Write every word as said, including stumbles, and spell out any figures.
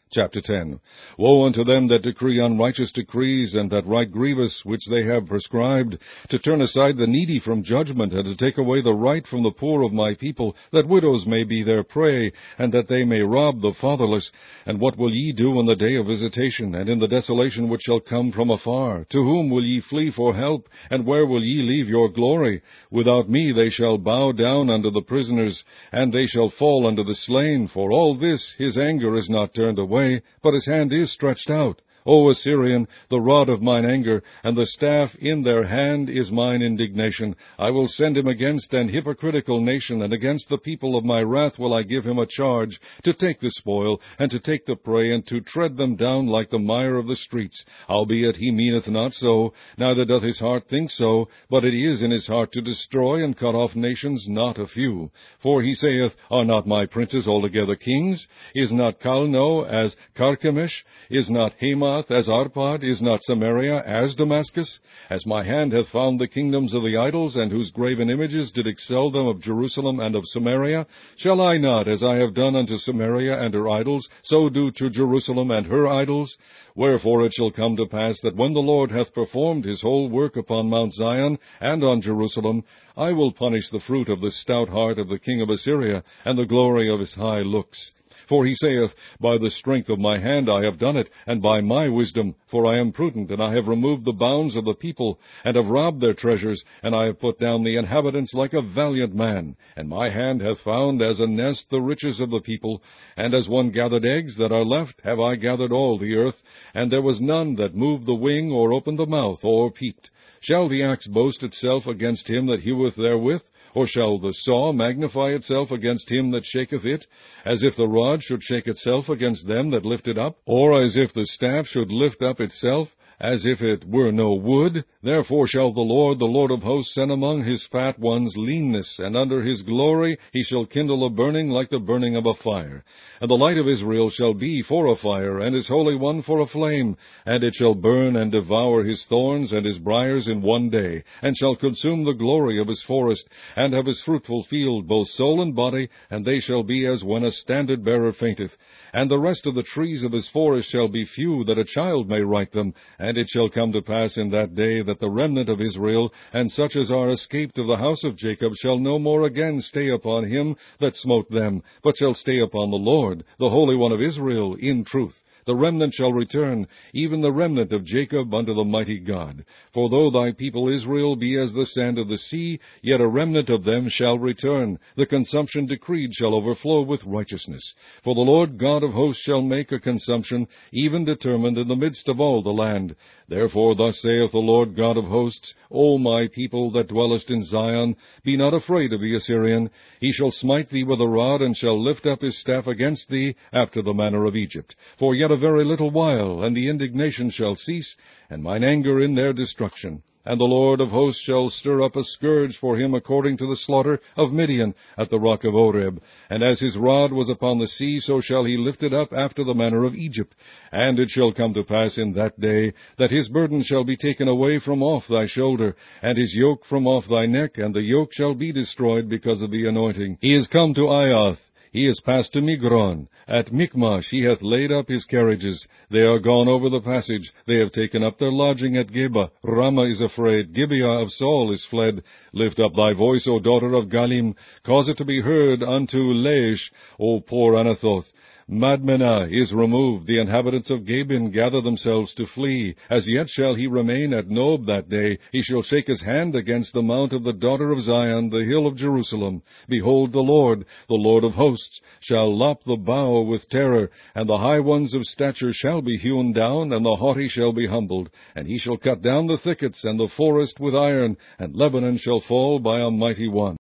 Chapter ten. Woe unto them that decree unrighteous decrees, and that write grievous, which they have prescribed, to turn aside the needy from judgment, and to take away the right from the poor of my people, that widows may be their prey, and that they may rob the fatherless. And what will ye do in the day of visitation, and in the desolation which shall come from afar? To whom will ye flee for help, and where will ye leave your glory? Without me they shall bow down unto the prisoners, and they shall fall unto the slain. For all this his anger is not turned away, but his hand is stretched out. O Assyrian, the rod of mine anger, and the staff in their hand is mine indignation. I will send him against an hypocritical nation, and against the people of my wrath will I give him a charge, to take the spoil, and to take the prey, and to tread them down like the mire of the streets. Howbeit he meaneth not so, neither doth his heart think so, but it is in his heart to destroy and cut off nations, not a few. For he saith, Are not my princes altogether kings? Is not Calno as Carchemish? Is not Hamath as Arpad? Is not Samaria as Damascus? As my hand hath found the kingdoms of the idols, and whose graven images did excel them of Jerusalem and of Samaria, shall I not, as I have done unto Samaria and her idols, so do to Jerusalem and her idols? Wherefore it shall come to pass that when the Lord hath performed his whole work upon Mount Zion and on Jerusalem, I will punish the fruit of the stout heart of the king of Assyria, and the glory of his high looks. For he saith, By the strength of my hand I have done it, and by my wisdom, for I am prudent, and I have removed the bounds of the people, and have robbed their treasures, and I have put down the inhabitants like a valiant man. And my hand hath found as a nest the riches of the people, and as one gathered eggs that are left, have I gathered all the earth, and there was none that moved the wing, or opened the mouth, or peeped. Shall the axe boast itself against him that heweth therewith? Or shall the saw magnify itself against him that shaketh it? As if the rod should shake itself against them that lift it up? Or as if the staff should lift up itself, as if it were no wood? Therefore shall the Lord, the Lord of hosts, send among his fat ones leanness, and under his glory he shall kindle a burning like the burning of a fire. And the light of Israel shall be for a fire, and his Holy One for a flame. And it shall burn and devour his thorns and his briers in one day, and shall consume the glory of his forest, and of his fruitful field, both soul and body, and they shall be as when a standard-bearer fainteth. And the rest of the trees of his forest shall be few, that a child may write them. And it shall come to pass in that day that the remnant of Israel, and such as are escaped of the house of Jacob, shall no more again stay upon him that smote them, but shall stay upon the Lord, the Holy One of Israel, in truth. The remnant shall return, even the remnant of Jacob, unto the mighty God. For though thy people Israel be as the sand of the sea, yet a remnant of them shall return. The consumption decreed shall overflow with righteousness. For the Lord God of hosts shall make a consumption, even determined in the midst of all the land. Therefore thus saith the Lord God of hosts, O my people that dwellest in Zion, be not afraid of the Assyrian. He shall smite thee with a rod, and shall lift up his staff against thee, after the manner of Egypt. For yet a very little while, and the indignation shall cease, and mine anger in their destruction. And the Lord of hosts shall stir up a scourge for him according to the slaughter of Midian at the rock of Oreb. And as his rod was upon the sea, so shall he lift it up after the manner of Egypt. And it shall come to pass in that day, that his burden shall be taken away from off thy shoulder, and his yoke from off thy neck, and the yoke shall be destroyed because of the anointing. He is come to Aiath. He is passed to Migron. At Michmash he hath laid up his carriages. They are gone over the passage. They have taken up their lodging at Geba. Ramah is afraid. Gibeah of Saul is fled. Lift up thy voice, O daughter of Galim. Cause it to be heard unto Laish, O poor Anathoth. Madmenah is removed. The inhabitants of Gabin gather themselves to flee. As yet shall he remain at Nob that day. He shall shake his hand against the mount of the daughter of Zion, the hill of Jerusalem. Behold, the Lord, the Lord of hosts, shall lop the bough with terror, and the high ones of stature shall be hewn down, and the haughty shall be humbled. And he shall cut down the thickets and the forest with iron, and Lebanon shall fall by a mighty one.